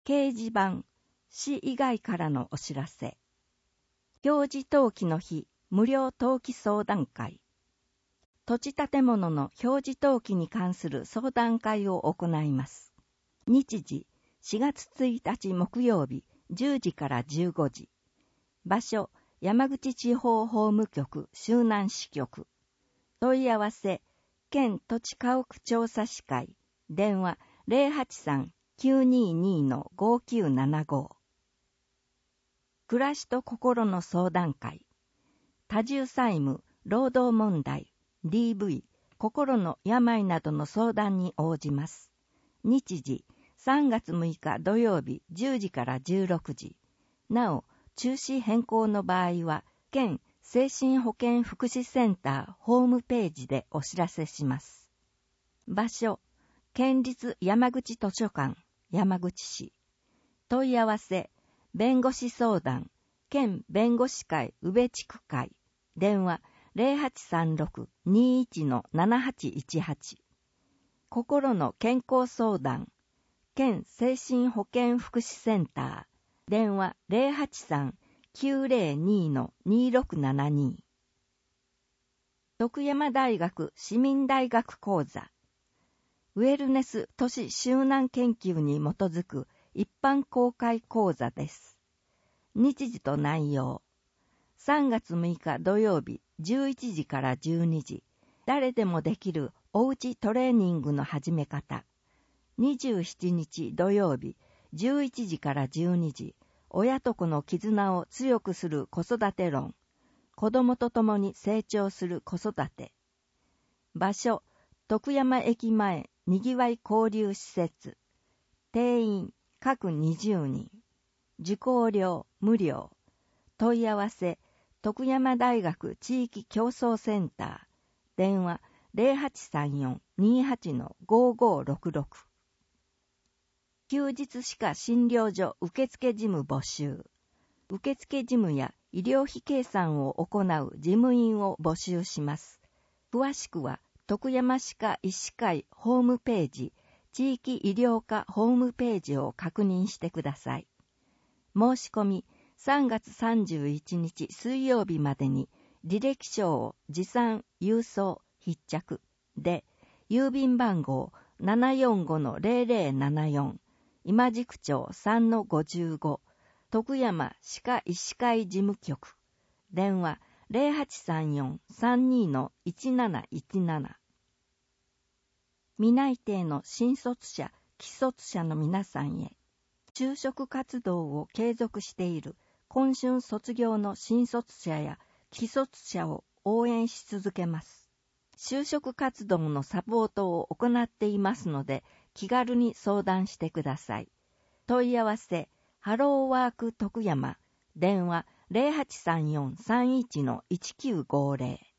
掲示板、市以外からのお知らせ。表示登記の日、無料登記相談会。土地建物の表示登記に関する相談会を行います。日時、4月1日木曜日、10時から15時。場所、山口地方法務局周南支局。問い合わせ、県土地家屋調査士会。電話 083-922-5975。暮らしと心の相談会。多重債務、労働問題、DV、心の病などの相談に応じます。日時、3月6日土曜日10時から16時。なお、中止変更の場合は、県精神保健福祉センターホームページでお知らせします。場所、県立山口図書館、山口市。問い合わせ、弁護士相談、県弁護士会宇部地区会。電話 0836-21-7818。心の健康相談、県精神保健福祉センター。電話 083-902-2672。徳山大学市民大学講座。ウェルネス都市周南研究に基づく一般公開講座です。日時と内容。3月6日土曜日11時から12時。誰でもできるおうちトレーニングの始め方。27日土曜日11時から12時。親と子の絆を強くする子育て論。子供と共に成長する子育て。場所、徳山駅前にぎわい交流施設。定員各20人。受講料無料。問い合わせ、徳山大学地域競争センター。電話 0834-28-5566。休日歯科診療所受付事務募集。受付事務や医療費計算を行う事務員を募集します。詳しくは、徳山歯科医師会ホームページ、地域医療課ホームページを確認してください。申し込み、3月31日水曜日までに、履歴書を持参、郵送、必着で、郵便番号 745-0074、今宿町 3-55、徳山歯科医師会事務局。電話0834-32-1717。未内定の新卒者、既卒者の皆さんへ、就職活動を継続している今春卒業の新卒者や既卒者を応援し続けます。就職活動のサポートを行っていますので、気軽に相談してください。問い合わせ、ハローワーク徳山、電話 0834-31-1950。